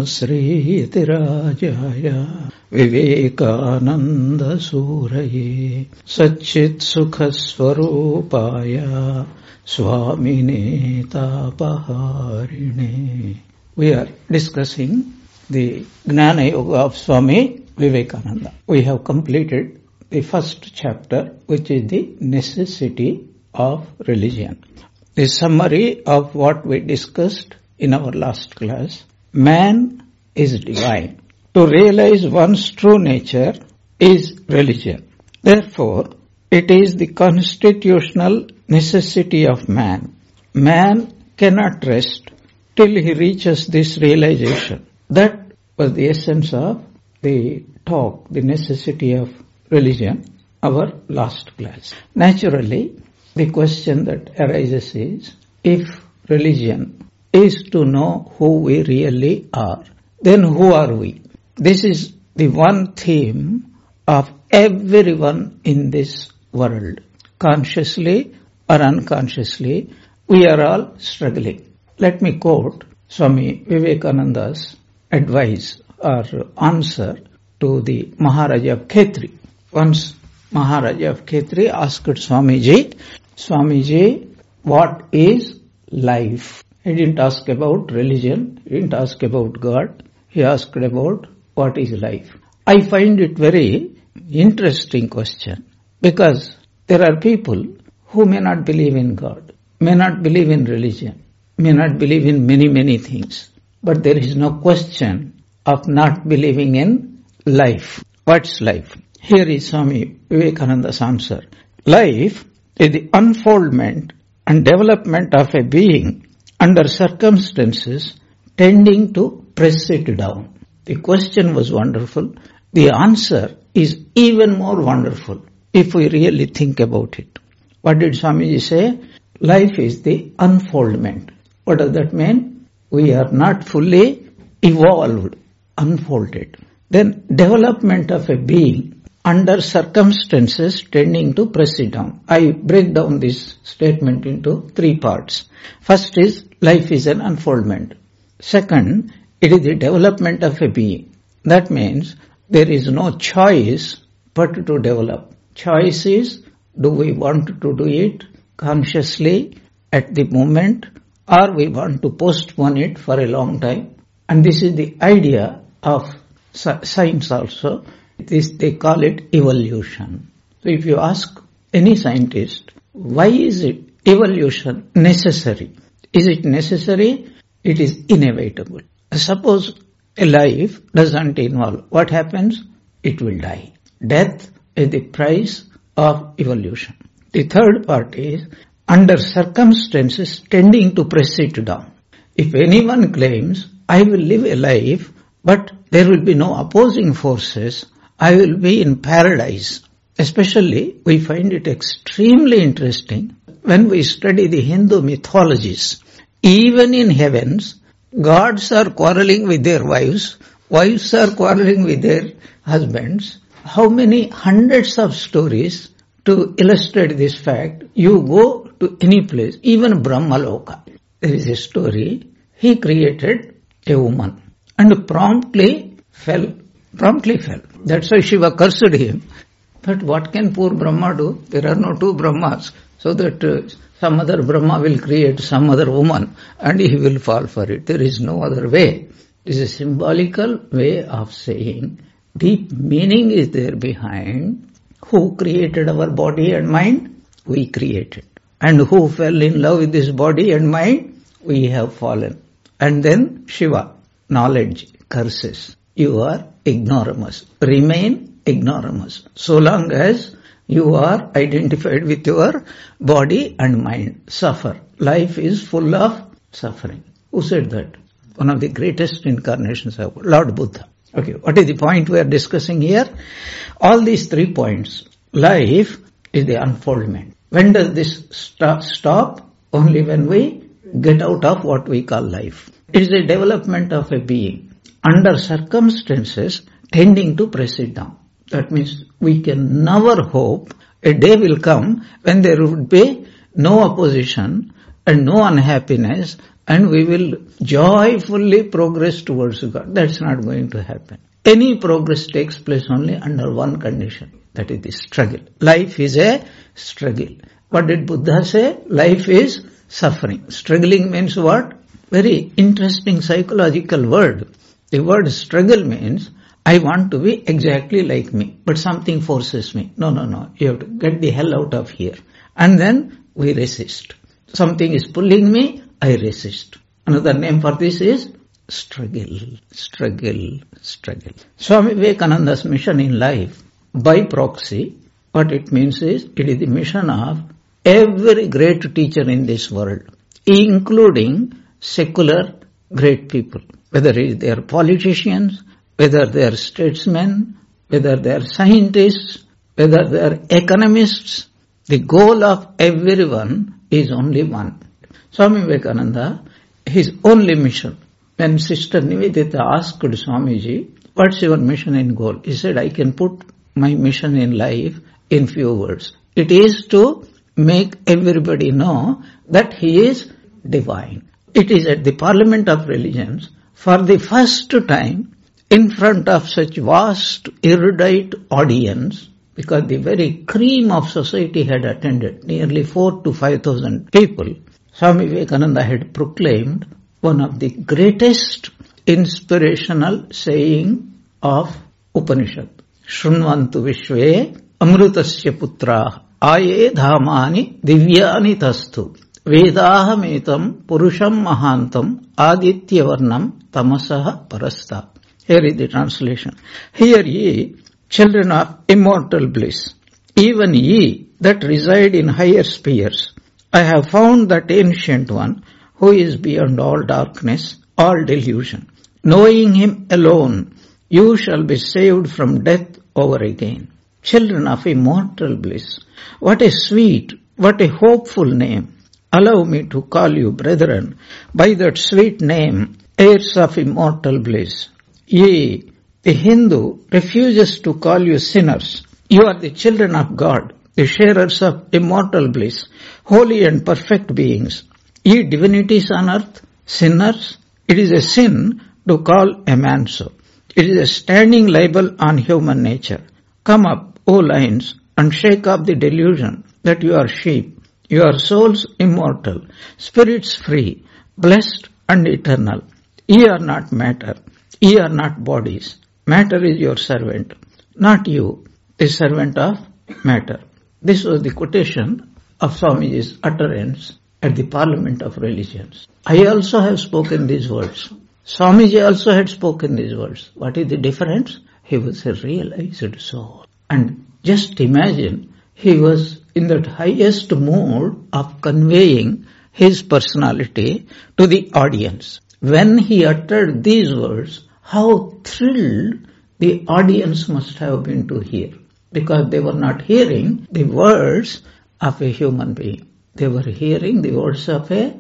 Sri Yatirajaya Vivekananda Suraye Satchit Sukha Swarupaya Swamine Tapaharine. We are discussing the Gnana Yoga of Swami Vivekananda. We have completed the first chapter, which is the necessity of religion. The summary of what we discussed in our last class: man is divine. To realize one's true nature is religion. Therefore, it is the constitutional necessity of man. Man cannot rest till he reaches this realization. That was the essence of the talk, the necessity of religion, our last class. Naturally, the question that arises is, if religion is to know who we really are, then who are we? This is the one theme of everyone in this world. Consciously or unconsciously, we are all struggling. Let me quote Swami Vivekananda's advice or answer to the Maharaja of Khetri. Once Maharaja of Khetri asked Swamiji, Swamiji, what is life? He didn't ask about religion, he didn't ask about God, he asked about what is life. I find it very interesting question, because there are people who may not believe in God, may not believe in religion, may not believe in many things, but there is no question of not believing in life. What's life? Here is Swami Vivekananda's answer. Life is the unfoldment and development of a being under circumstances tending to press it down. The question was wonderful. The answer is even more wonderful if we really think about it. What did Swamiji say? Life is the unfoldment. What does that mean? We are not fully evolved, unfolded. Then development of a being under circumstances tending to press it down. I break down this statement into three parts. First is, life is an unfoldment. Second, it is the development of a being. That means there is no choice but to develop. Choice is, do we want to do it consciously at the moment, or we want to postpone it for a long time. And this is the idea of science also. They call it evolution. So if you ask any scientist, why is evolution necessary? Is it necessary? It is inevitable. Suppose a life doesn't involve. What happens? It will die. Death is the price of evolution. The third part is, under circumstances tending to press it down. If anyone claims, I will live a life, but there will be no opposing forces, I will be in paradise. Especially, we find it extremely interesting when we study the Hindu mythologies. Even in heavens, gods are quarreling with their wives are quarreling with their husbands. How many hundreds of stories to illustrate this fact? You go to any place, even Brahmaloka. There is a story. He created a woman and promptly fell. That's why Shiva cursed him. But what can poor Brahma do? There are no two Brahmas. So that some other Brahma will create some other woman and he will fall for it. There is no other way. It is a symbolical way of saying deep meaning is there behind. Who created our body and mind? We created. And who fell in love with this body and mind? We have fallen. And then Shiva, knowledge, curses. You are ignoramus. Remain ignoramus. So long as you are identified with your body and mind. Suffer. Life is full of suffering. Who said that? One of the greatest incarnations of Lord Buddha. Okay, what is the point we are discussing here? All these 3 points. Life is the unfoldment. When does this stop? Only when we get out of what we call life. It is the development of a being under circumstances tending to press it down. That means we can never hope a day will come when there would be no opposition and no unhappiness and we will joyfully progress towards God. That's not going to happen. Any progress takes place only under one condition, that is the struggle. Life is a struggle. What did Buddha say? Life is suffering. Struggling means what? Very interesting psychological word. The word struggle means, I want to be exactly like me, but something forces me. No. You have to get the hell out of here. And then we resist. Something is pulling me, I resist. Another name for this is struggle. Swami Vivekananda's mission in life, by proxy, what it means is, it is the mission of every great teacher in this world, including secular great people, whether they are politicians, whether they are statesmen, whether they are scientists, whether they are economists. The goal of everyone is only one. Swami Vivekananda, his only mission, when Sister Nivedita asked Swamiji, what's your mission and goal? He said, I can put my mission in life in few words. It is to make everybody know that he is divine. It is at the Parliament of Religions, for the first time, in front of such vast, erudite audience, because the very cream of society had attended, nearly 4,000 to 5,000 people, Swami Vivekananda had proclaimed one of the greatest inspirational saying of Upanishad. Shrunvantu Vishve Amrutasya Putra Aye Dhamani Divyani Tastu Vedahametam Purusham Mahantam Aditya Varnam Tamasaha Parasta. Here is the translation. Hear ye, children of immortal bliss, even ye that reside in higher spheres. I have found that ancient one who is beyond all darkness, all delusion. Knowing him alone, you shall be saved from death over again. Children of immortal bliss, what a sweet, what a hopeful name. Allow me to call you brethren by that sweet name, heirs of immortal bliss. Ye, the Hindu refuses to call you sinners. You are the children of God, the sharers of immortal bliss, holy and perfect beings. Ye divinities on earth, sinners, it is a sin to call a man so. It is a standing libel on human nature. Come up, O lions, and shake off the delusion that you are sheep. You are souls immortal, spirits free, blessed and eternal. Ye are not matter. Ye are not bodies. Matter is your servant, not you, the servant of matter. This was the quotation of Swamiji's utterance at the Parliament of Religions. I also have spoken these words. Swamiji also had spoken these words. What is the difference? He was a realized soul. And just imagine, he was in that highest mood of conveying his personality to the audience. When he uttered these words, how thrilled the audience must have been to hear. Because they were not hearing the words of a human being. They were hearing the words of a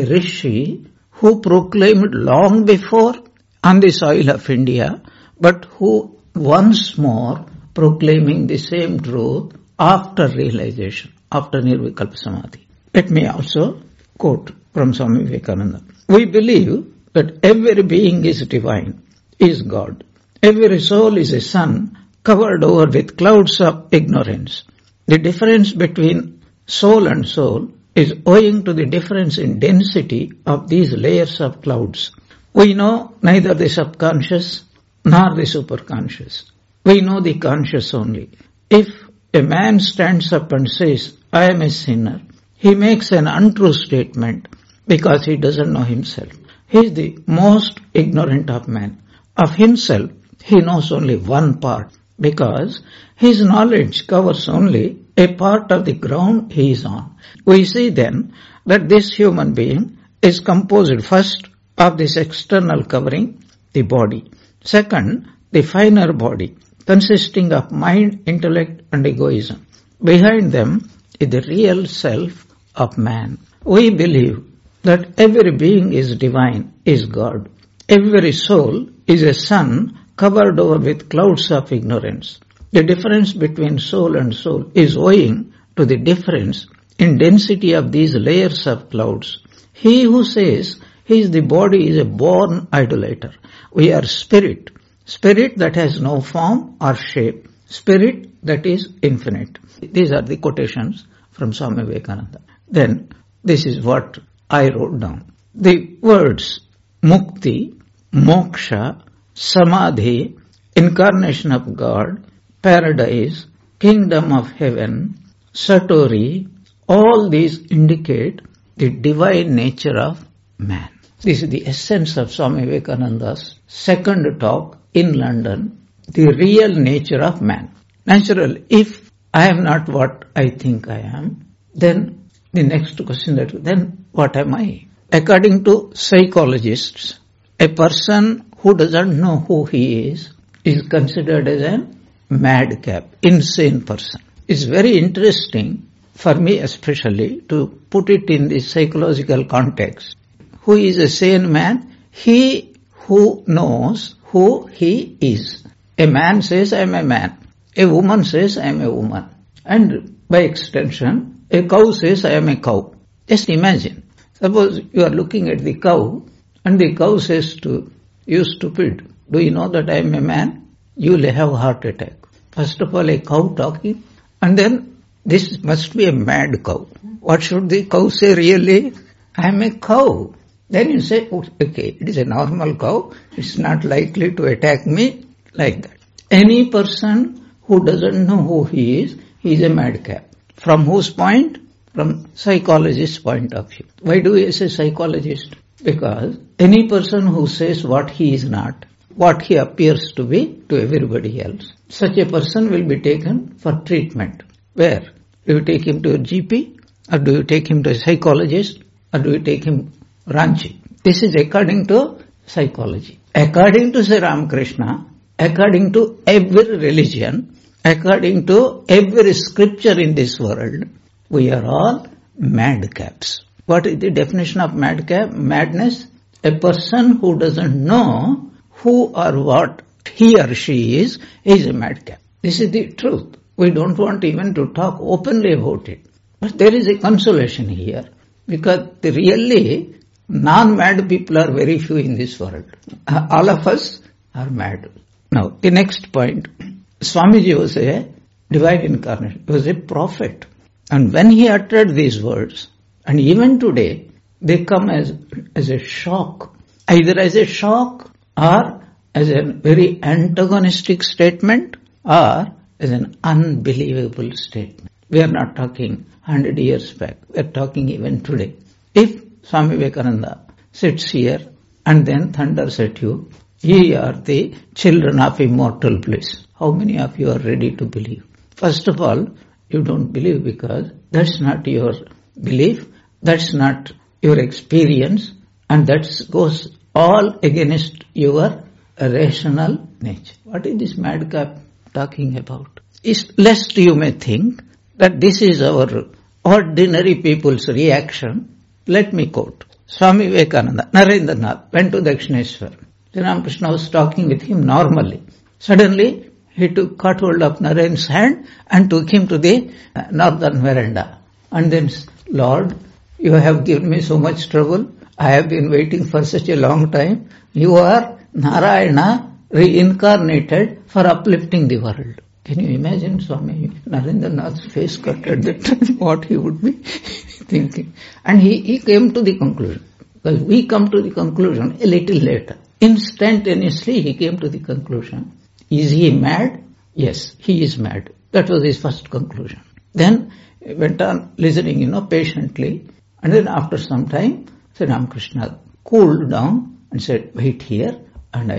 rishi who proclaimed long before on the soil of India, but who once more proclaiming the same truth after realization, after Nirvikalpa Samadhi. Let me also quote from Swami Vivekananda. We believe that every being is divine, is God. Every soul is a sun covered over with clouds of ignorance. The difference between soul and soul is owing to the difference in density of these layers of clouds. We know neither the subconscious nor the superconscious. We know the conscious only. If a man stands up and says, I am a sinner, he makes an untrue statement because he doesn't know himself. He is the most ignorant of men. Of himself, he knows only one part because his knowledge covers only a part of the ground he is on. We see then that this human being is composed first of this external covering, the body. Second, the finer body, consisting of mind, intellect and egoism. Behind them is the real self of man. We believe that every being is divine, is God. Every soul is a sun covered over with clouds of ignorance. The difference between soul and soul is owing to the difference in density of these layers of clouds. He who says The body is a born idolater. We are spirit. Spirit that has no form or shape. Spirit that is infinite. These are the quotations from Swami Vivekananda. Then, this is what I wrote down. The words mukti, moksha, samadhi, incarnation of God, paradise, kingdom of heaven, satori, all these indicate the divine nature of man. This is the essence of Swami Vivekananda's second talk in London, the real nature of man. Naturally, if I am not what I think I am, then the next question then what am I? According to psychologists, a person who doesn't know who he is considered as a madcap, insane person. It's very interesting for me especially to put it in the psychological context. Who is a sane man? He who knows who he is. A man says, I am a man. A woman says, I am a woman. And by extension, a cow says, I am a cow. Just imagine. Suppose you are looking at the cow and the cow says to you, stupid, do you know that I am a man? You will have a heart attack. First of all, a cow talking, and then this must be a mad cow. What should the cow say really? I am a cow. Then you say, okay, it is a normal cow. It's not likely to attack me like that. Any person who doesn't know who he is a madcap. From whose point? From psychologist's point of view. Why do we say psychologist? Because any person who says what he is not, what he appears to be to everybody else, such a person will be taken for treatment. Where? Do you take him to a GP? Or do you take him to a psychologist? Or do you take him Ranchi? This is according to psychology. According to Sri Ramakrishna, according to every religion, according to every scripture in this world, we are all madcaps. What is the definition of madcap? Madness? A person who doesn't know who or what he or she is a madcap. This is the truth. We don't want even to talk openly about it. But there is a consolation here, because the really non-mad people are very few in this world. All of us are mad. Now, the next point. Swamiji was a divine incarnation. He was a prophet. And when he uttered these words, and even today, they come as a shock. Either as a shock, or as a very antagonistic statement, or as an unbelievable statement. We are not talking 100 years back. We are talking even today. If Swami Vivekananda sits here and then thunders at you, ye are the children of immortal bliss. How many of you are ready to believe? First of all, you don't believe because that's not your belief, that's not your experience, and that goes all against your rational nature. What is this madcap talking about? Lest you may think that this is our ordinary people's reaction, let me quote. Swami Vivekananda, Narendranath, went to Dakshineshwar. Sri Ramakrishna was talking with him normally. Suddenly, he caught hold of Naren's hand and took him to the northern veranda. And then, Lord, you have given me so much trouble. I have been waiting for such a long time. You are Narayana reincarnated for uplifting the world. Can you imagine Swami Narendranath's face cut at that time, what he would be thinking? And he came to the conclusion. Because we come to the conclusion a little later. Instantaneously he came to the conclusion. Is he mad? Yes, he is mad. That was his first conclusion. Then he went on listening, patiently. And then after some time, Sri Ramakrishna cooled down and said, wait here and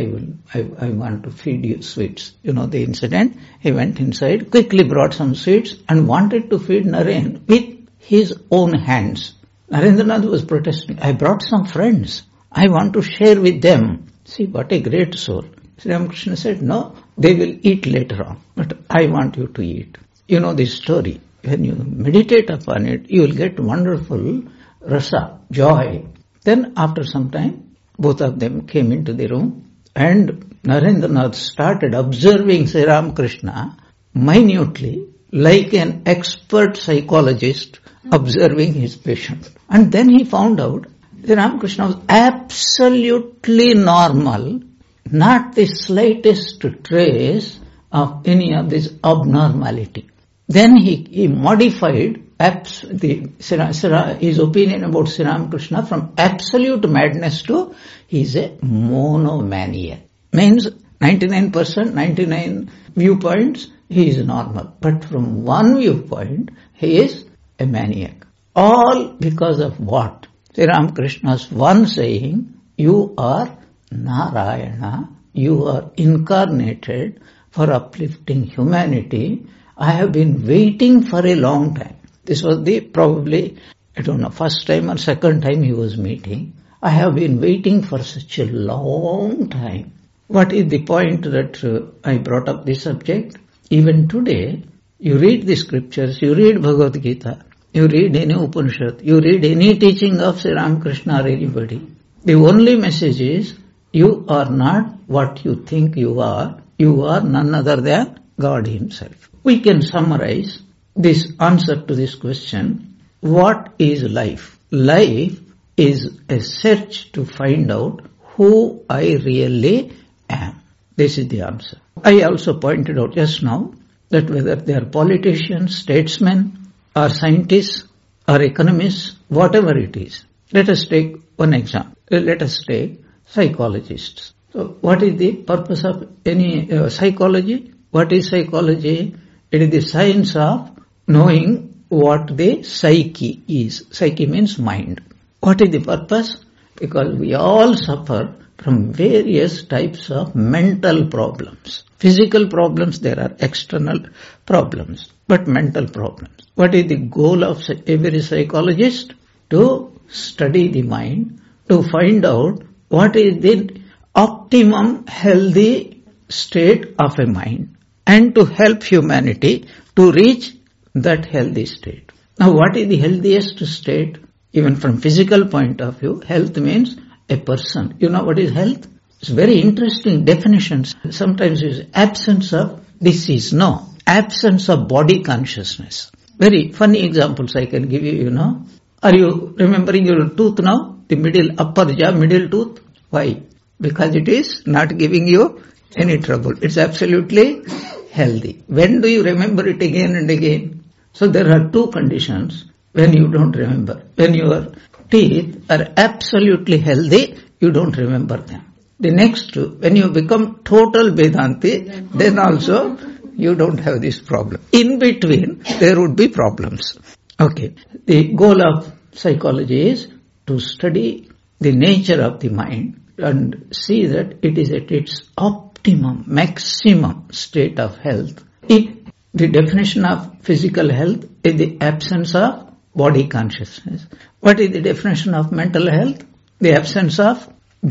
I want to feed you sweets. You know the incident. He went inside, quickly brought some sweets and wanted to feed Naren with his own hands. Narendranath was protesting. I brought some friends. I want to share with them. See, what a great soul. Sri Ramakrishna said, no, they will eat later on, but I want you to eat. You know this story. When you meditate upon it, you will get wonderful rasa, joy. Then after some time, both of them came into the room and Narendranath started observing Sri Ramakrishna minutely, like an expert psychologist observing his patient. And then he found out Sri Ramakrishna was absolutely normal, not the slightest trace of any of this abnormality. Then he modified his opinion about Sri Ramakrishna from absolute madness to he is a monomaniac. Means 99%, 99 viewpoints, he is normal. But from one viewpoint, he is a maniac. All because of what? Sri Ramakrishna's one saying, you are Narayana, you are incarnated for uplifting humanity. I have been waiting for a long time. This was probably, first time or second time he was meeting. I have been waiting for such a long time. What is the point that I brought up this subject? Even today, you read the scriptures, you read Bhagavad Gita, you read any Upanishad, you read any teaching of Sri Ramakrishna or anybody. The only message is, you are not what you think you are none other than God Himself. We can summarize this answer to this question. What is life? Life is a search to find out who I really am. This is the answer. I also pointed out just now that whether they are politicians, statesmen, or scientists, or economists, whatever it is. Let us take one example. Let us take psychologists. So what is the purpose of any psychology? What is psychology? It is the science of knowing what the psyche is. Psyche means mind. What is the purpose? Because we all suffer from various types of mental problems. Physical problems, there are external problems, but mental problems. What is the goal of every psychologist? To study the mind, to find out what is the optimum healthy state of a mind, and to help humanity to reach that healthy state. Now, what is the healthiest state? Even from physical point of view, health means a person. You know what is health? It's very interesting definitions. Sometimes it's absence of disease. No, absence of body consciousness. Very funny examples I can give you, Are you remembering your tooth now? The middle upper jaw, middle tooth? Why? Because it is not giving you any trouble. It's absolutely healthy. When do you remember it again and again? So there are two conditions when you don't remember. When your teeth are absolutely healthy, you don't remember them. The next two, when you become total Vedanti, then also you don't have this problem. In between, there would be problems. Okay. The goal of psychology is to study the nature of the mind and see that it is at its optimum, maximum state of health. If the definition of physical health is the absence of body consciousness. What is the definition of mental health? The absence of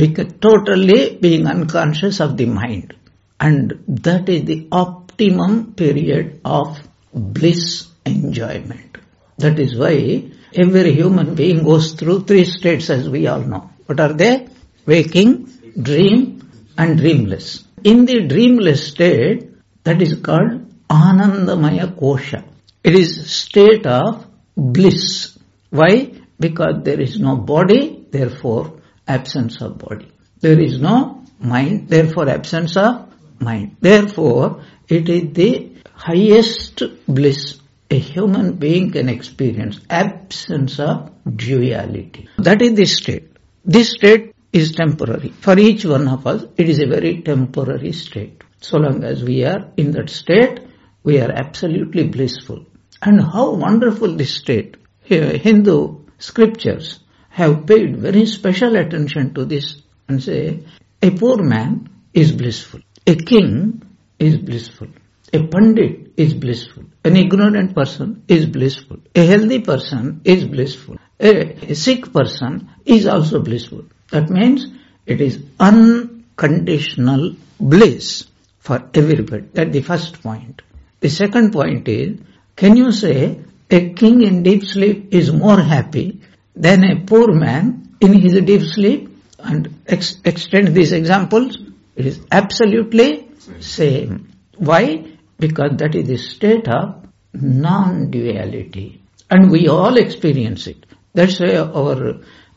totally being unconscious of the mind. And that is the optimum period of bliss enjoyment. That is why every human being goes through three states, as we all know. What are they? Waking, dream, and dreamless. In the dreamless state, that is called Anandamaya Kosha. It is state of bliss. Why? Because there is no body, therefore absence of body. There is no mind, therefore absence of mind. Therefore, it is the highest bliss a human being can experience, absence of duality. That is the state. This state is temporary. For each one of us, it is a very temporary state. So long as we are in that state, we are absolutely blissful. And how wonderful this state. Hindu scriptures have paid very special attention to this and say, a poor man is blissful. A king is blissful. A pandit is blissful. An ignorant person is blissful. A healthy person is blissful. A sick person is also blissful. That means it is unconditional bliss for everybody. That's the first point. The second point is, can you say a king in deep sleep is more happy than a poor man in his deep sleep? And extend these examples. It is absolutely same. Why? Because that is the state of non-duality. And we all experience it. That's why our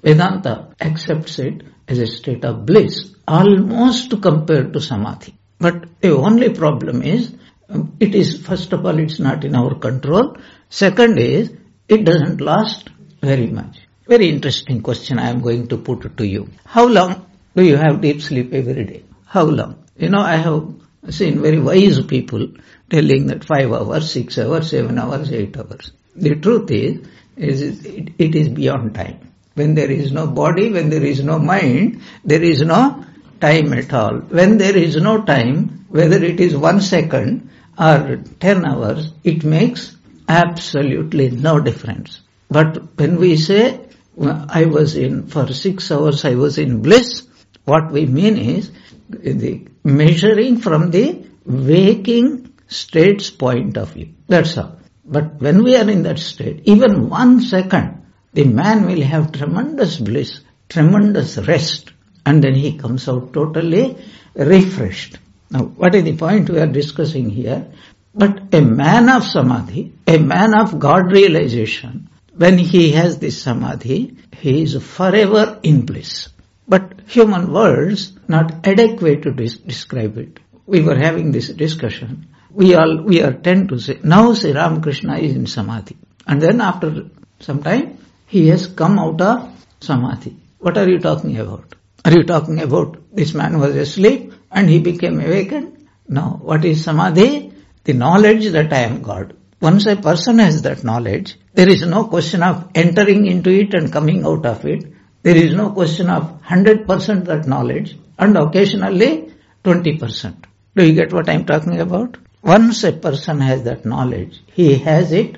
Vedanta accepts it as a state of bliss, almost compared to samadhi. But the only problem is, it is, first of all, it's not in our control. Second is, it doesn't last very much. Very interesting question I am going to put to you. How long do you have deep sleep every day? How long? I have seen very wise people telling that 5 hours, 6 hours, 7 hours, 8 hours. The truth is it is beyond time. When there is no body, when there is no mind, there is no time at all. When there is no time, whether it is 1 second or 10 hours, it makes absolutely no difference. But when we say, for 6 hours I was in bliss, what we mean is the measuring from the waking state's point of view. That's all. But when we are in that state, even 1 second, the man will have tremendous bliss, tremendous rest, and then he comes out totally refreshed. Now, what is the point we are discussing here? But a man of samadhi, a man of God realization, when he has this samadhi, he is forever in bliss. But human words not adequate to describe it. We were having this discussion. We are tend to say, now Sri Ramakrishna is in samadhi. And then after some time, he has come out of samadhi. What are you talking about? Are you talking about this man was asleep and he became awakened? No. What is samadhi? The knowledge that I am God. Once a person has that knowledge, there is no question of entering into it and coming out of it. There is no question of 100% that knowledge and occasionally 20%. Do you get what I am talking about? Once a person has that knowledge, he has it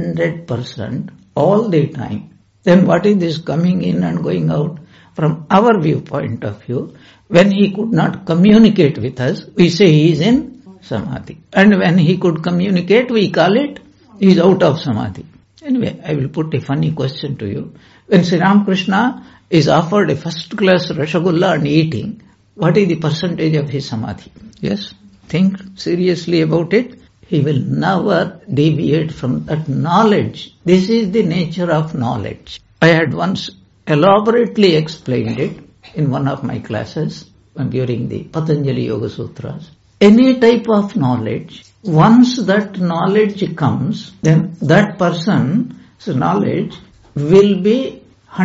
100% all the time. Then what is this coming in and going out? From our viewpoint of view, when he could not communicate with us, we say he is in samadhi. And when he could communicate, we call it he is out of samadhi. Anyway, I will put a funny question to you. When Sri Ramakrishna is offered a first class rasgulla and eating, what is the percentage of his samadhi? Yes? Think seriously about it. He will never deviate from that knowledge. This is the nature of knowledge. I had once elaborately explained it in one of my classes during the Patanjali Yoga Sutras. Any type of knowledge, once that knowledge comes, then that person's knowledge will be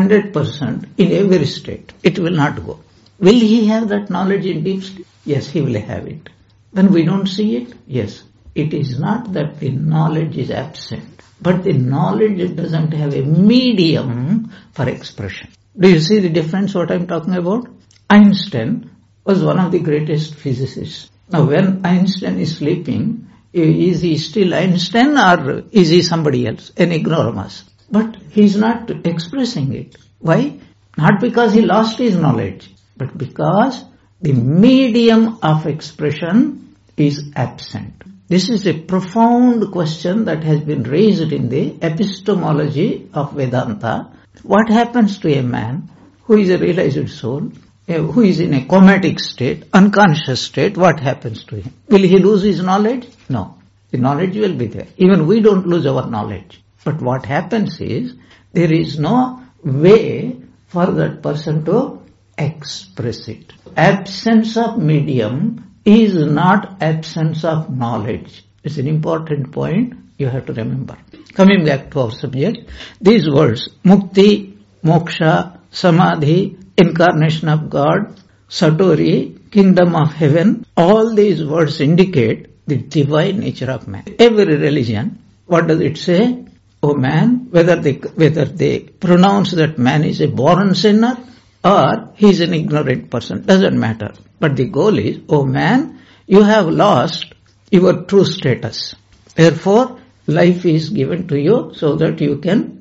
100% in every state. It will not go. Will he have that knowledge in deep sleep? Yes, he will have it. When we don't see it, yes. It is not that the knowledge is absent, but the knowledge doesn't have a medium for expression. Do you see the difference what I'm talking about? Einstein was one of the greatest physicists. Now when Einstein is sleeping, is he still Einstein or is he somebody else, an ignoramus? But he's not expressing it. Why? Not because he lost his knowledge, but because the medium of expression is absent. This is a profound question that has been raised in the epistemology of Vedanta. What happens to a man who is a realized soul, who is in a comatic state, unconscious state? What happens to him? Will he lose his knowledge? No. The knowledge will be there. Even we don't lose our knowledge. But what happens is, there is no way for that person to express it. Absence of medium is not absence of knowledge. It's an important point you have to remember. Coming back to our subject, these words, mukti, moksha, samadhi, incarnation of God, satori, kingdom of heaven, all these words indicate the divine nature of man. Every religion, what does it say? Oh man, whether they pronounce that man is a born sinner or he is an ignorant person, doesn't matter. But the goal is, oh man, you have lost your true status. Therefore, life is given to you so that you can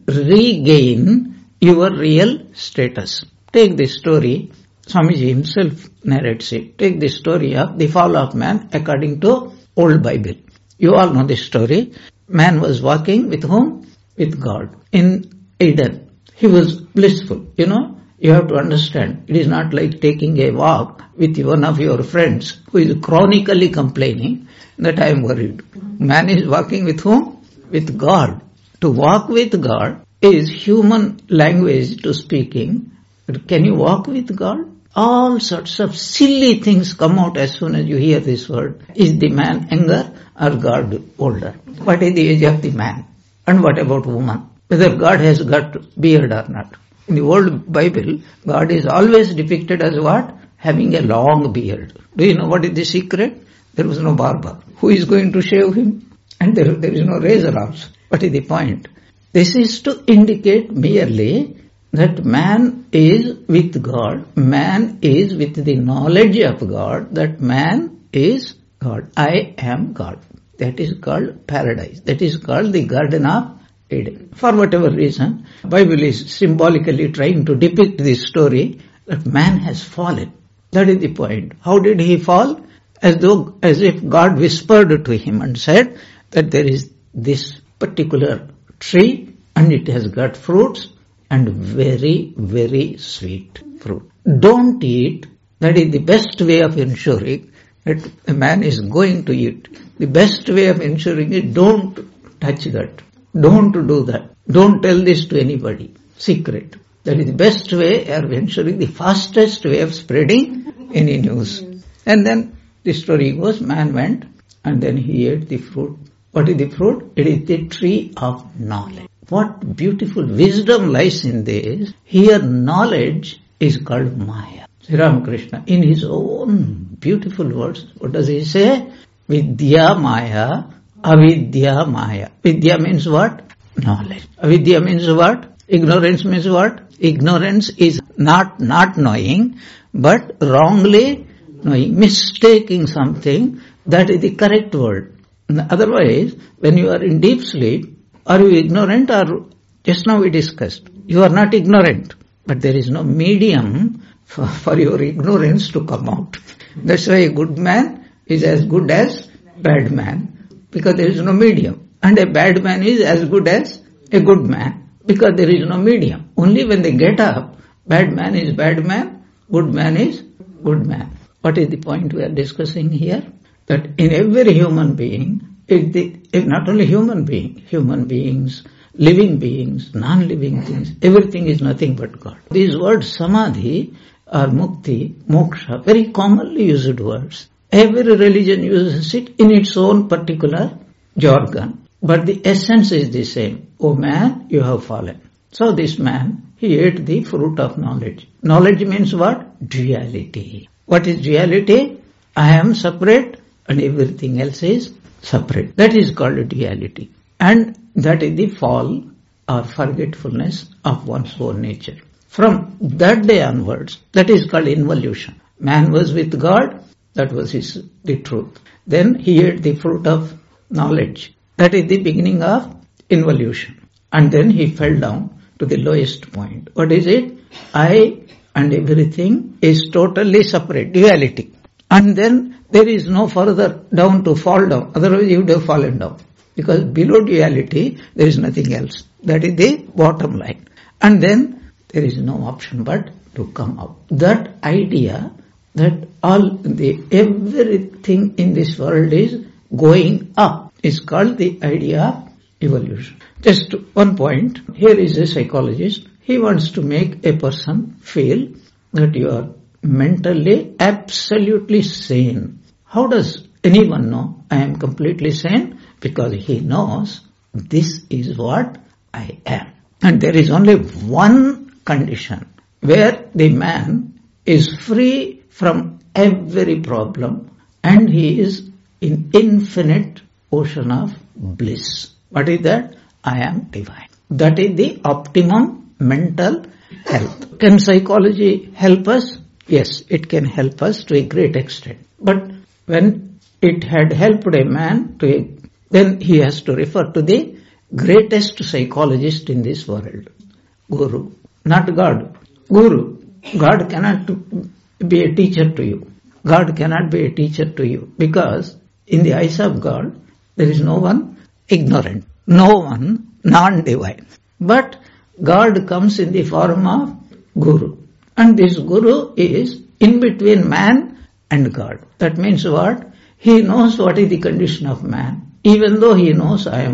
regain your real status. Take this story, Swamiji himself narrates it. Take the story of the fall of man according to Old Bible. You all know this story. Man was walking with whom? With God in Eden. He was blissful. You have to understand, it is not like taking a walk with one of your friends who is chronically complaining that I am worried. Man is walking with whom? With God. To walk with God, is human language to speaking. Can you walk with God? All sorts of silly things come out as soon as you hear this word. Is the man younger or God older? What is the age of the man? And what about woman? Whether God has got beard or not. In the old Bible, God is always depicted as what? Having a long beard. Do you know what is the secret? There was no barber. Who is going to shave him? And there is no razor also. What is the point? This is to indicate merely that man is with God. Man is with the knowledge of God. That man is God. I am God. That is called paradise. That is called the Garden of Eden. For whatever reason, the Bible is symbolically trying to depict this story that man has fallen. That is the point. How did he fall? As if God whispered to him and said that there is this particular tree and it has got fruits and very, very sweet fruit. Don't eat. That is the best way of ensuring that a man is going to eat. The best way of ensuring it, don't touch that. Don't do that. Don't tell this to anybody. Secret. That is the best way of ensuring, the fastest way of spreading any news. And then the story goes, man went and then he ate the fruit. What is the fruit? It is the tree of knowledge. What beautiful wisdom lies in this. Here knowledge is called Maya. Sri Ramakrishna, in his own beautiful words, what does he say? Vidya Maya, Avidya Maya. Vidya means what? Knowledge. Avidya means what? Ignorance means what? Ignorance is not knowing, but wrongly knowing, mistaking something. That is the correct word. Otherwise, when you are in deep sleep, are you ignorant or just now we discussed? You are not ignorant, but there is no medium for your ignorance to come out. That's why a good man is as good as bad man, because there is no medium. And a bad man is as good as a good man, because there is no medium. Only when they get up, bad man is bad man, good man is good man. What is the point we are discussing here? That in every human being, not only human beings, living beings, non-living things, everything is nothing but God. These words samadhi or mukti, moksha, very commonly used words. Every religion uses it in its own particular jargon. But the essence is the same. O man, you have fallen. So this man, he ate the fruit of knowledge. Knowledge means what? Duality. What is duality? I am separate and everything else is separate. That is called duality. And that is the fall or forgetfulness of one's own nature. From that day onwards, that is called involution. Man was with God, that was the truth. Then he ate the fruit of knowledge. That is the beginning of involution. And then he fell down to the lowest point. What is it? I and everything is totally separate, duality. And then there is no further down to fall down. Otherwise you would have fallen down. Because below duality, there is nothing else. That is the bottom line. And then there is no option but to come up. That idea that everything in this world is going up is called the idea of evolution. Just one point. Here is a psychologist. He wants to make a person feel that you are mentally absolutely sane. How does anyone know I am completely sane? Because he knows this is what I am. And there is only one condition where the man is free from every problem and he is in infinite ocean of bliss. What is that? I am divine. That is the optimum mental health. Can psychology help us? Yes, it can help us to a great extent. But when it had helped a man then he has to refer to the greatest psychologist in this world. Guru. Not God. Guru. God cannot be a teacher to you. God cannot be a teacher to you because in the eyes of God there is no one ignorant, no one non-divine. But God comes in the form of Guru. And this Guru is in between man and God. That means what? He knows what is the condition of man, even though he knows I am God.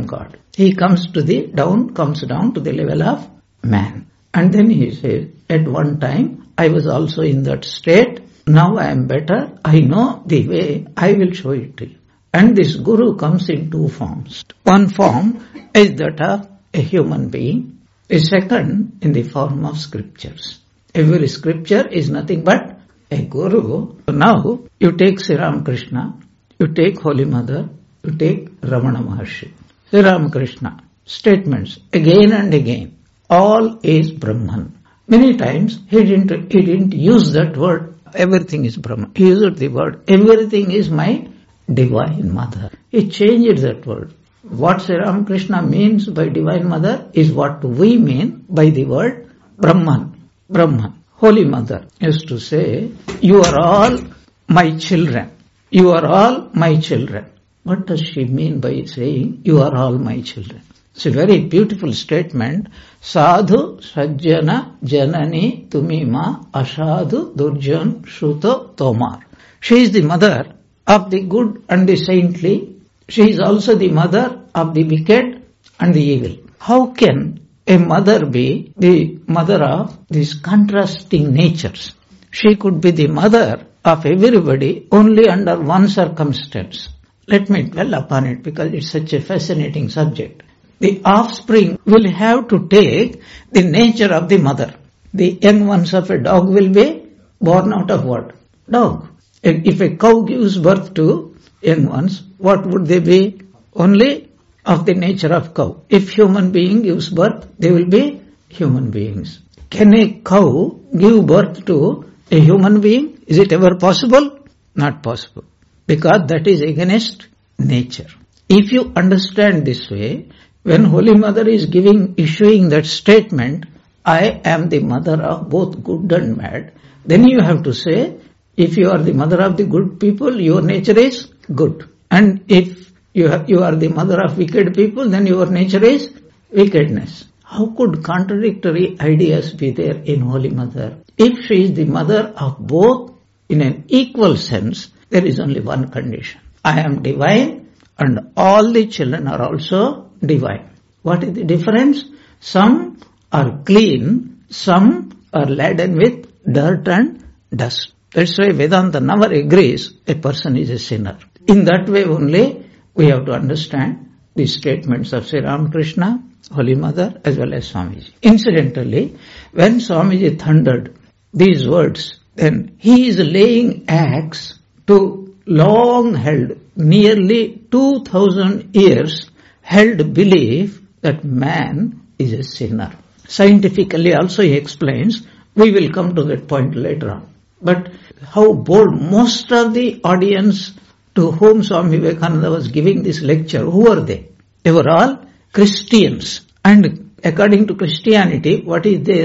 He comes down to the level of man. And then he says, at one time, I was also in that state. Now I am better. I know the way. I will show it to you. And this Guru comes in two forms. One form is that of a human being. A second in the form of scriptures. Every scripture is nothing but a Guru. Now, you take Sri Ramakrishna, you take Holy Mother, you take Ramana Maharshi. Sri Ramakrishna, statements again and again. All is Brahman. Many times he didn't use that word, everything is Brahman. He used the word, everything is my Divine Mother. He changed that word. What Sri Ramakrishna means by Divine Mother is what we mean by the word Brahman. Brahman. Holy Mother used to say, you are all my children. You are all my children. What does she mean by saying, you are all my children? It's a very beautiful statement. Sadhu sajjana janani tumima ashadhu durjan shruto tomar. She is the mother of the good and the saintly. She is also the mother of the wicked and the evil. How can a mother be the mother of these contrasting natures? She could be the mother of everybody only under one circumstance. Let me dwell upon it because it's such a fascinating subject. The offspring will have to take the nature of the mother. The young ones of a dog will be born out of what? Dog. If a cow gives birth to young ones, what would they be? Only of the nature of cow. If human being gives birth, they will be human beings. Can a cow give birth to a human being? Is it ever possible? Not possible. Because that is against nature. If you understand this way, when Holy Mother is issuing that statement, I am the mother of both good and bad, then you have to say, if you are the mother of the good people, your nature is good. And if you are the mother of wicked people, then your nature is wickedness. How could contradictory ideas be there in Holy Mother? If she is the mother of both in an equal sense, there is only one condition. I am divine and all the children are also divine. What is the difference? Some are clean, some are laden with dirt and dust. That's why Vedanta never agrees a person is a sinner. In that way only we have to understand the statements of Sri Ramakrishna, Holy Mother as well as Swamiji. Incidentally, when Swamiji thundered these words, then he is laying axe to long held, nearly 2000 years held belief that man is a sinner. Scientifically also he explains, we will come to that point later on. But how bold, most of the audience to whom Swami Vivekananda was giving this lecture, who were they? They were all Christians. And according to Christianity, what is their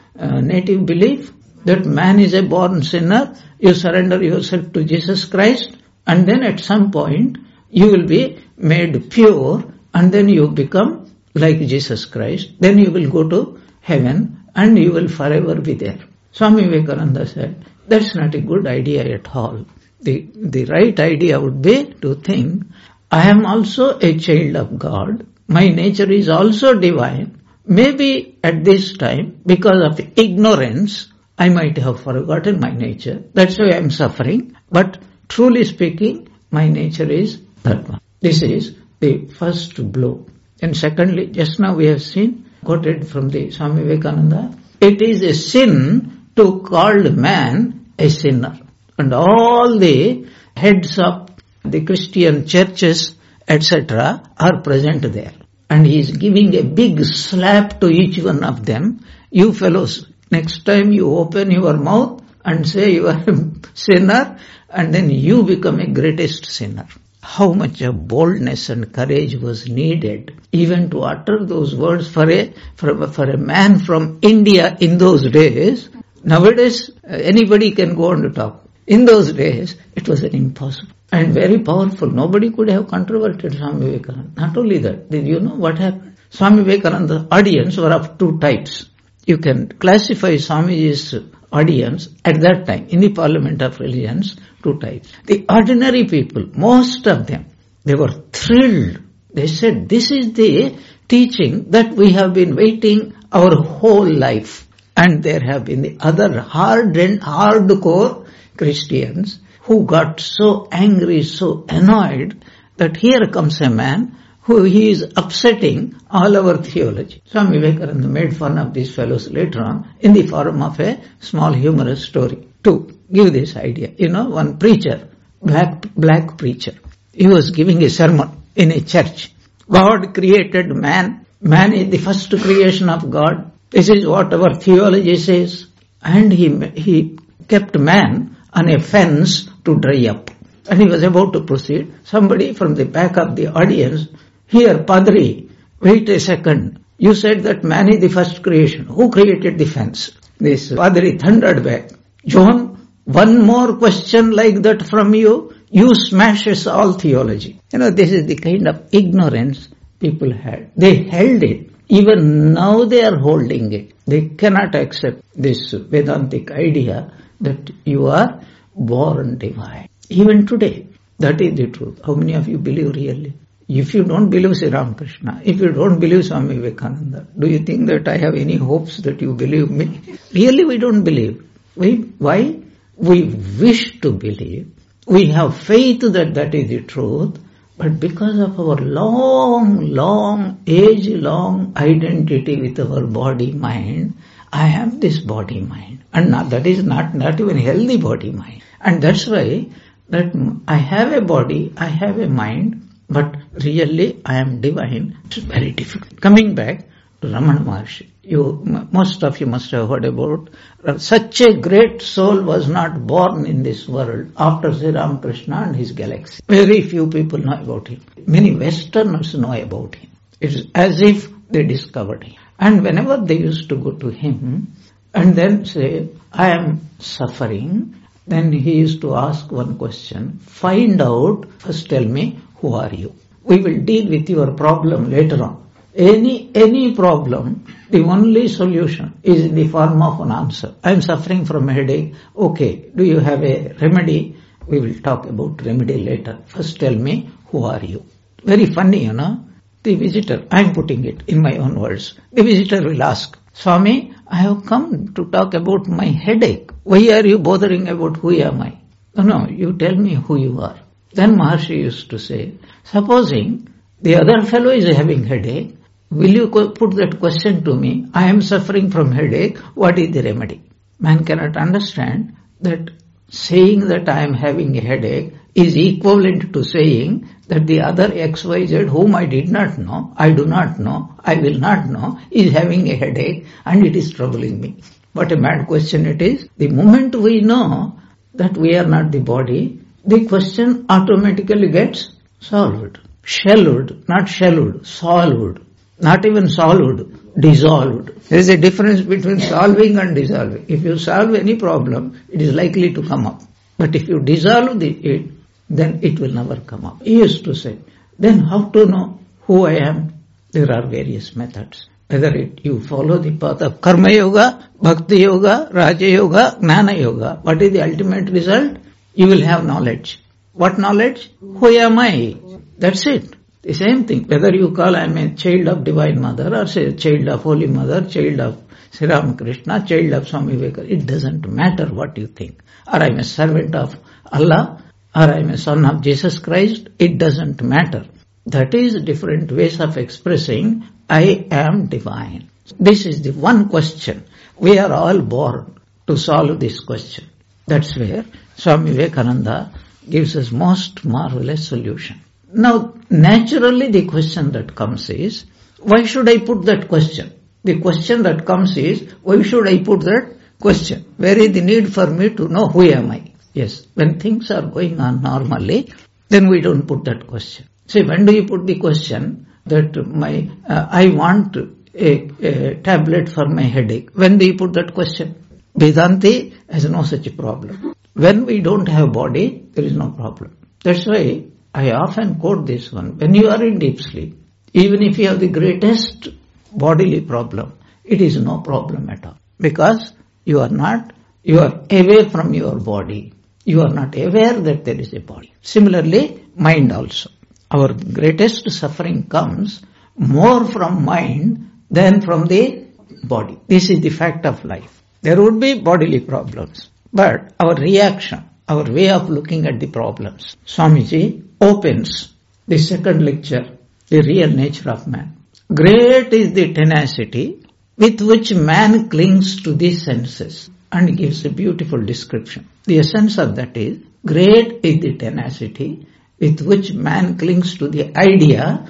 native belief? That man is a born sinner, you surrender yourself to Jesus Christ, and then at some point you will be made pure, and then you become like Jesus Christ. Then you will go to heaven, and you will forever be there. Swami Vivekananda said, that's not a good idea at all. The right idea would be to think, I am also a child of God. My nature is also divine. Maybe at this time, because of ignorance, I might have forgotten my nature. That's why I am suffering. But truly speaking, my nature is that one. This is the first blow. And secondly, just now we have seen, quoted from the Swami Vivekananda, it is a sin to call man a sinner. And all the heads of the Christian churches, etc., are present there. And he is giving a big slap to each one of them. You fellows, next time you open your mouth and say you are a sinner, and then you become a greatest sinner. How much of boldness and courage was needed even to utter those words for a man from India in those days. Nowadays, anybody can go on to talk. In those days, it was impossible and very powerful. Nobody could have controverted Swami Vivekananda. Not only that, did you know what happened? Swami Vivekananda's audience were of two types. You can classify Swamiji's audience at that time in the Parliament of Religions, two types. The ordinary people, most of them, they were thrilled They said, this is the teaching that we have been waiting our whole life. And there have been the other hardcore Christians who got so angry, so annoyed, that here comes a man who he is upsetting all our theology. Swami Vivekananda made fun of these fellows later on in the form of a small humorous story to give this idea. One preacher, black preacher, he was giving a sermon in a church. God created man. Man is the first creation of God. This is what our theology says. And he kept man on a fence to dry up. And he was about to proceed. Somebody from the back of the audience, here, Padri, wait a second. You said that man is the first creation. Who created the fence? This Padri thundered back. John, one more question like that from you, you smashes all theology. This is the kind of ignorance people had. They held it. Even now they are holding it. They cannot accept this Vedantic idea that you are born divine. Even today, that is the truth. How many of you believe really? If you don't believe Sri Ramakrishna, if you don't believe Swami Vivekananda, do you think that I have any hopes that you believe me? Really we don't believe. Why? We wish to believe. We have faith that that is the truth. But because of our long, age-long identity with our body-mind, I have this body-mind. And that is not even healthy body-mind. And that's why that I have a body, I have a mind, but really I am divine. It's very difficult. Coming back to Ramana Maharshi, most of you must have heard about such a great soul was not born in this world after Sri Ramakrishna and his galaxy. Very few people know about him. Many Westerners know about him. It's as if they discovered him. And whenever they used to go to him and then say, I am suffering, then he used to ask one question, find out, first tell me, who are you? We will deal with your problem later on. Any problem, the only solution is in the form of an answer. I am suffering from a headache. Okay, do you have a remedy? We will talk about remedy later. First tell me, who are you? Very funny, The visitor, I am putting it in my own words. The visitor will ask, Swami, I have come to talk about my headache. Why are you bothering about who am I? No, you tell me who you are. Then Maharshi used to say, supposing the other fellow is having headache, will you put that question to me? I am suffering from headache. What is the remedy? Man cannot understand that saying that I am having a headache is equivalent to saying that the other XYZ whom I did not know, I do not know, I will not know, is having a headache and it is troubling me. What a mad question it is. The moment we know that we are not the body, the question automatically gets solved. Shelved, not shelved, solved. Not even solved, dissolved. There is a difference between solving and dissolving. If you solve any problem, it is likely to come up. But if you dissolve it, then it will never come up. He used to say, then how to know who I am? There are various methods. Whether you follow the path of Karma Yoga, Bhakti Yoga, Raja Yoga, Jnana Yoga. What is the ultimate result? You will have knowledge. What knowledge? Who am I? That's it. The same thing, whether you call I am a child of Divine Mother or say child of Holy Mother, child of Sri Ramakrishna, child of Swami Vivekananda, it doesn't matter what you think. Or I am a servant of Allah, or I am a son of Jesus Christ, it doesn't matter. That is different ways of expressing I am divine. This is the one question. We are all born to solve this question. That's where Swami Vivekananda gives us most marvelous solution. Now, naturally the question that comes is, why should I put that question? The question that comes is, why should I put that question? Where is the need for me to know who am I? Yes, when things are going on normally, then we don't put that question. See, when do you put the question that I want a tablet for my headache? When do you put that question? Vedanti has no such problem. When we don't have body, there is no problem. That's why I often quote this one. When you are in deep sleep, even if you have the greatest bodily problem, it is no problem at all. Because you are away from your body. You are not aware that there is a body. Similarly, mind also. Our greatest suffering comes more from mind than from the body. This is the fact of life. There would be bodily problems, but our reaction, our way of looking at the problems. Swamiji opens the second lecture, the real nature of man. Great is the tenacity with which man clings to the senses, and gives a beautiful description. The essence of that is, great is the tenacity with which man clings to the idea,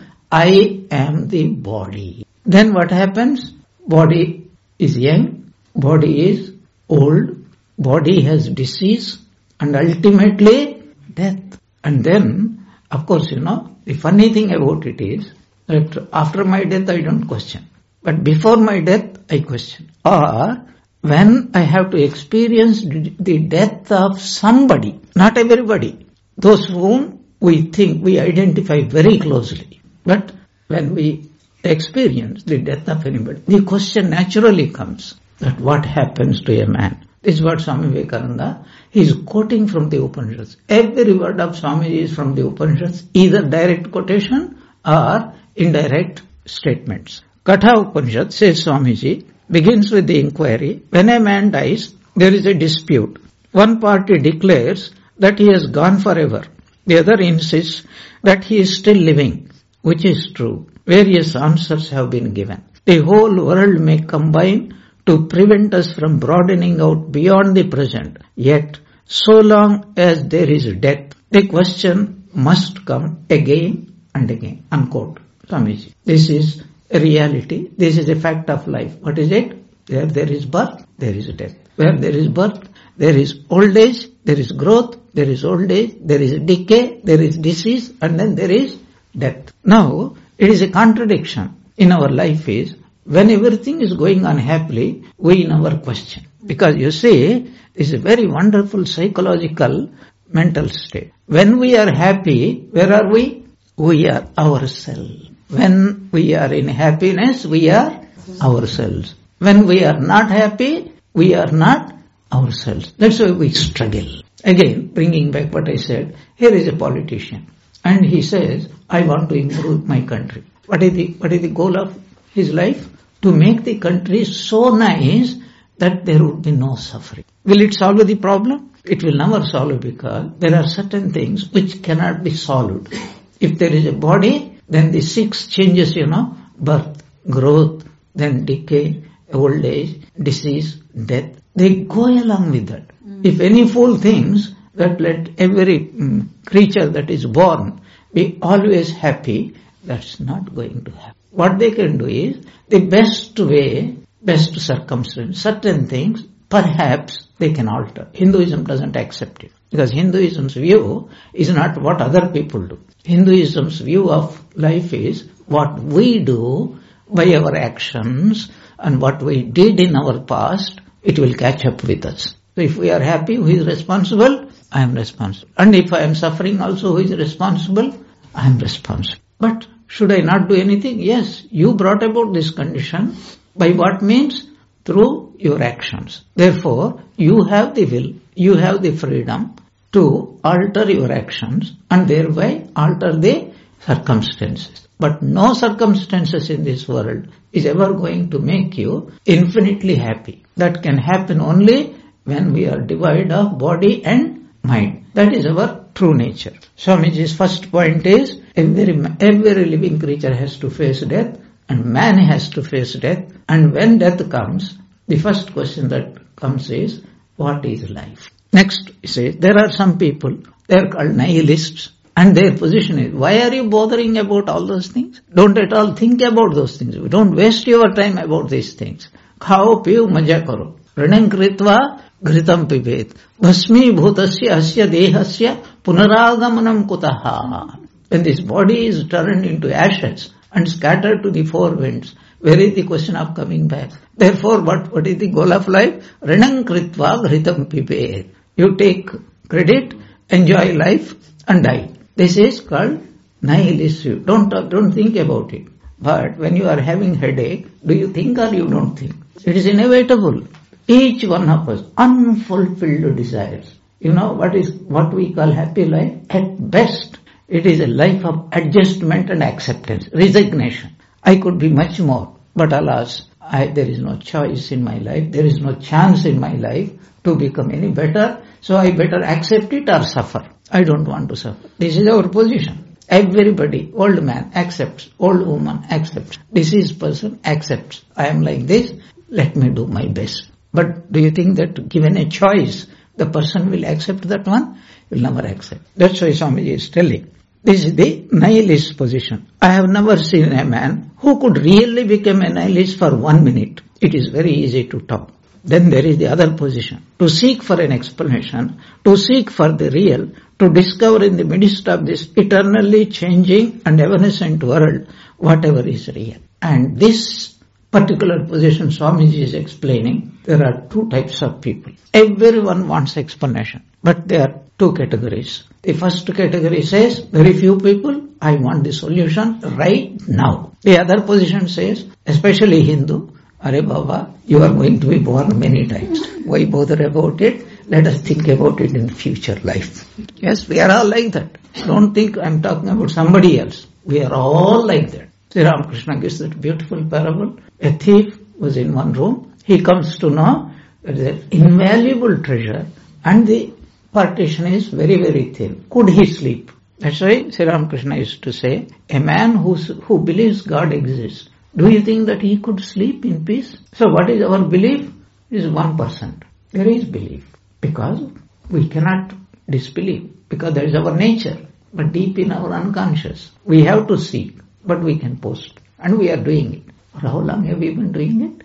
I am the body. Then what happens? Body is young, body is old, body has disease, and ultimately death. And then, of course, the funny thing about it is that after my death I don't question. But before my death I question. Or when I have to experience the death of somebody, not everybody, those whom we think we identify very closely. But when we experience the death of anybody, the question naturally comes that what happens to a man? This is what Swami Vivekananda, he is quoting from the Upanishads. Every word of Swami is from the Upanishads, either direct quotation or indirect statements. Katha Upanishad, says Swamiji, begins with the inquiry, when a man dies, there is a dispute. One party declares that he has gone forever. The other insists that he is still living, which is true. Various answers have been given. The whole world may combine to prevent us from broadening out beyond the present. Yet, so long as there is death, the question must come again and again. Unquote. Swamiji. This is a reality. This is a fact of life. What is it? Where there is birth, there is death. Where there is birth, there is old age, there is growth, there is old age, there is decay, there is disease, and then there is death. Now, it is a contradiction in our life is, when everything is going on happily, we never question. Because you see, it's a very wonderful psychological mental state. When we are happy, where are we? We are ourselves. When we are in happiness, we are ourselves. When we are not happy, we are not ourselves. That's why we struggle. Again, bringing back what I said, here is a politician. And he says, I want to improve my country. What is the goal of his life? To make the country so nice that there would be no suffering. Will it solve the problem? It will never solve because there are certain things which cannot be solved. If there is a body, then the 6 changes, birth, growth, then decay, old age, disease, death. They go along with that. If any fool thinks that let every creature that is born be always happy, that's not going to happen. What they can do is, the best way, best circumstance, certain things, perhaps they can alter. Hinduism doesn't accept it. Because Hinduism's view is not what other people do. Hinduism's view of life is what we do by our actions and what we did in our past, it will catch up with us. So if we are happy, who is responsible? I am responsible. And if I am suffering also, who is responsible? I am responsible. But should I not do anything? Yes, you brought about this condition. By what means? Through your actions. Therefore, you have the will, you have the freedom to alter your actions and thereby alter the circumstances. But no circumstances in this world is ever going to make you infinitely happy. That can happen only when we are devoid of body and mind. That is our true nature. Swamiji's first point is, every living creature has to face death and man has to face death. And when death comes, the first question that comes is, what is life? Next, he says, there are some people, they are called nihilists, and their position is, why are you bothering about all those things? Don't at all think about those things. Don't waste your time about these things. Khao, piyo, maja karo. Ranam kritva, ghritam pibet. Bhasmi bhutasya asya dehasya punaragamanam kutaha. When this body is turned into ashes and scattered to the four winds, where is the question of coming back? Therefore, what is the goal of life? Ranam kritva, ghritam pibet. You take credit, enjoy life, and die. This is called nihilism. Don't think about it. But when you are having headache, do you think or you don't think? It is inevitable. Each one of us, unfulfilled desires. You know what we call happy life? At best, It is a life of adjustment and acceptance, resignation. I could be much more, but alas, there is no choice in my life, there is no chance in my life to become any better, so I better accept it or suffer. I don't want to suffer. This is our position. Everybody, old man accepts, old woman accepts, deceased person accepts. I am like this, let me do my best. But do you think that given a choice, the person will accept that one? Will never accept. That's why Swamiji is telling. This is the nihilist position. I have never seen a man who could really become a nihilist for 1 minute. It is very easy to talk. Then there is the other position. To seek for an explanation, to seek for the real, to discover in the midst of this eternally changing and evanescent world whatever is real. And this particular position Swamiji is explaining, there are two types of people. Everyone wants explanation, but there are two categories. The first category says, very few people, I want the solution right now. The other position says, especially Hindu, Are Baba, you are going to be born many times. Why bother about it? Let us think about it in future life. Yes, we are all like that. Don't think I am talking about somebody else. We are all like that. Sri Ramakrishna gives that beautiful parable. A thief was in one room. He comes to know that there is an invaluable treasure and the partition is very, very thin. Could he sleep? That's why Sri Ramakrishna used to say, a man who believes God exists, do you think that he could sleep in peace? So what is our belief? It is 1%. There is belief. Because we cannot disbelieve. Because that is our nature. But deep in our unconscious, we have to seek. But we can post. And we are doing it. For how long have we been doing it?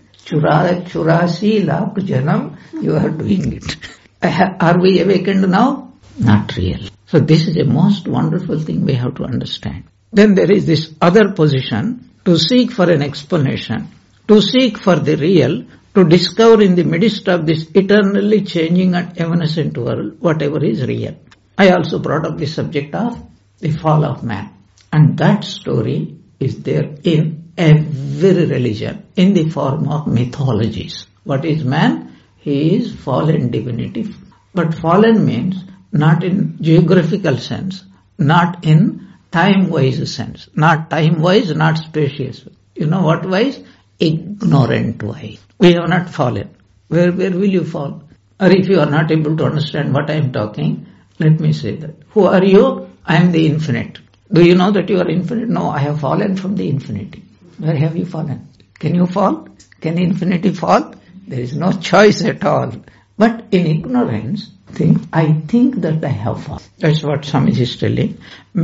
84 lakh janam, you are doing it. Are we awakened now? Not really. So this is a most wonderful thing we have to understand. Then there is this other position, to seek for an explanation, to seek for the real, to discover in the midst of this eternally changing and evanescent world whatever is real. I also brought up the subject of the fall of man. And that story is there in every religion in the form of mythologies. What is man? He is fallen divinity. But fallen means not in geographical sense, not in time-wise sense, not time-wise, not spacious. You know what wise? Ignorant wise. We have not fallen. Where will you fall? Or if you are not able to understand what I am talking, let me say that. Who are you? I am the infinite. Do you know that you are infinite? No, I have fallen from the infinity. Where have you fallen? Can you fall? Can infinity fall? There is no choice at all. But in ignorance, I think that I have fallen. That's what Swamiji is telling.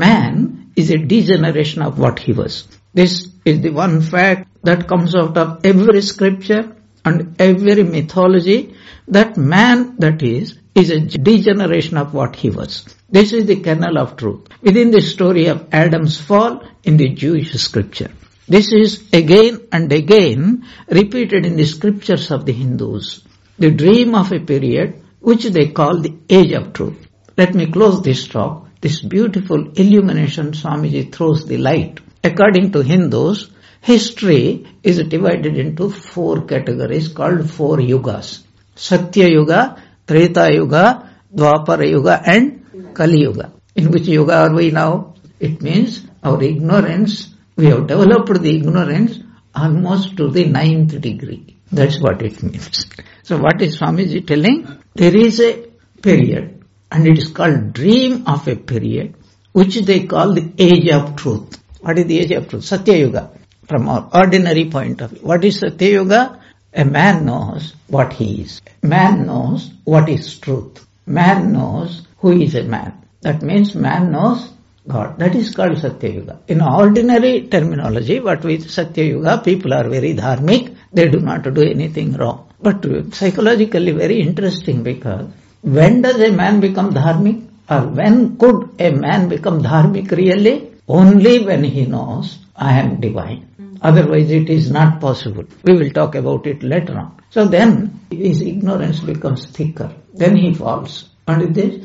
Man is a degeneration of what he was. This is the one fact that comes out of every scripture and every mythology, that man, that is a degeneration of what he was. This is the kernel of truth. Within the story of Adam's fall in the Jewish scripture. This is again and again repeated in the scriptures of the Hindus. The dream of a period which they call the age of truth. Let me close this talk. This beautiful illumination Swamiji throws the light. According to Hindus, history is divided into 4 categories called 4 yugas. Satya Yuga, Treta Yuga, Dwapara Yuga and Kali Yuga. In which yuga are we now? It means our ignorance, we have developed the ignorance almost to the 9th degree. That's what it means. So what is Swamiji telling? There is a period and it is called dream of a period which they call the age of truth. What is the age of truth? Satya Yuga. From our ordinary point of view. What is Satya Yuga? A man knows what he is. Man knows what is truth. Man knows who is a man. That means man knows God. That is called Satya Yuga. In ordinary terminology, what with Satya Yuga, people are very dharmic. They do not do anything wrong. But psychologically very interesting, because when does a man become dharmic? Or when could a man become dharmic really? Only when he knows I am divine. Otherwise it is not possible. We will talk about it later on. So then his ignorance becomes thicker. Then he falls. And this,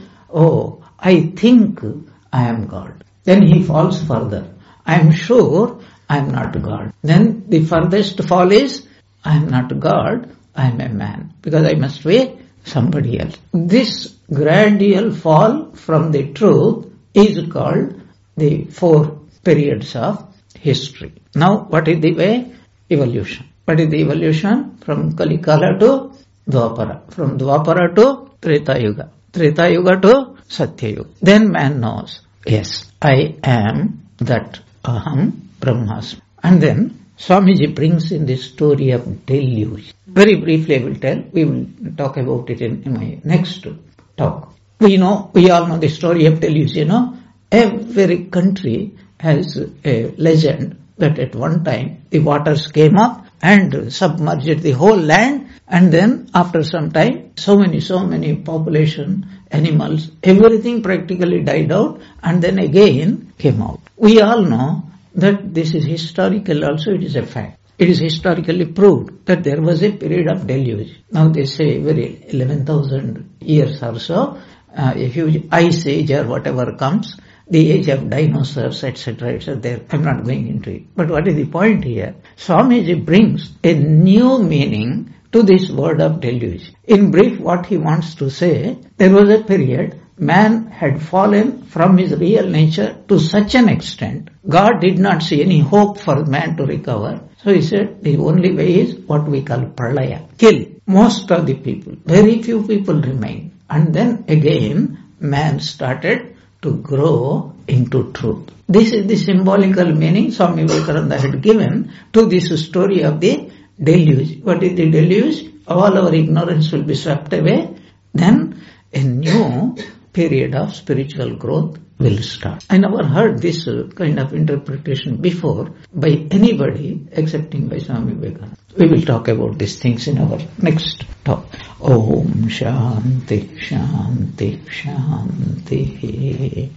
I think I am God. Then he falls further. I am sure I am not God. Then the furthest fall is, I am not God, I am a man. Because I must be somebody else. This gradual fall from the truth is called the 4 periods of history. Now, what is the way? Evolution. What is the evolution? From Kali Kala to Dwapara. From Dwapara to Treta Yuga. Treta Yuga to Satya Yuga. Then man knows, yes, I am that Aham Brahmasmi. And then Swamiji brings in the story of deluge. Very briefly I will tell. We will talk about it in my next talk. We all know the story of deluge, Every country has a legend that at one time the waters came up and submerged the whole land, and then after some time so many population, animals, everything practically died out and then again came out. We all know that this is historical also, it is a fact. It is historically proved that there was a period of deluge. Now they say very 11,000 years or so, a huge ice age or whatever comes, the age of dinosaurs, etc. There, I'm not going into it. But what is the point here? Swamiji brings a new meaning to this word of deluge. In brief, what he wants to say, there was a period man had fallen from his real nature to such an extent, God did not see any hope for man to recover. So he said, the only way is what we call pralaya. Kill most of the people. Very few people remain. And then again, man started to grow into truth. This is the symbolical meaning Swami Vivekananda had given to this story of the deluge. What is the deluge? All our ignorance will be swept away. Then a new period of spiritual growth will start. I never heard this kind of interpretation before by anybody excepting by Swami Vivekananda. We will talk about these things in our next talk. Om Shanti Shanti Shanti.